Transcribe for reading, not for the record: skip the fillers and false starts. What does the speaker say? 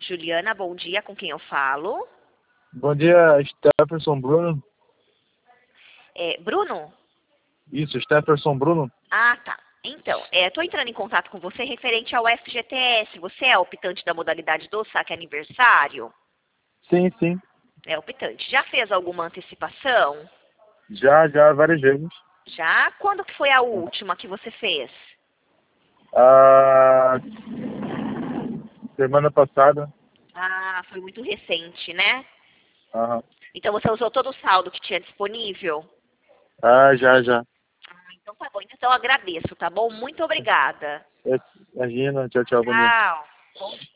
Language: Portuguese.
Juliana, bom dia, com quem eu falo? Bom dia, Stefferson Bruno. Bruno? Isso, Stefferson Bruno. Ah, tá. Então, estou entrando em contato com você referente ao FGTS. Você é optante da modalidade do saque aniversário? Sim, sim. É optante. Já fez alguma antecipação? Já, várias vezes. Já? Quando que foi a última que você fez? Ah, semana passada. Ah, foi muito recente, né? Aham. Então você usou todo o saldo que tinha disponível? Ah, já. Ah, então tá bom. Então eu agradeço, tá bom? Muito obrigada. Imagina, tchau, bom dia. Tchau.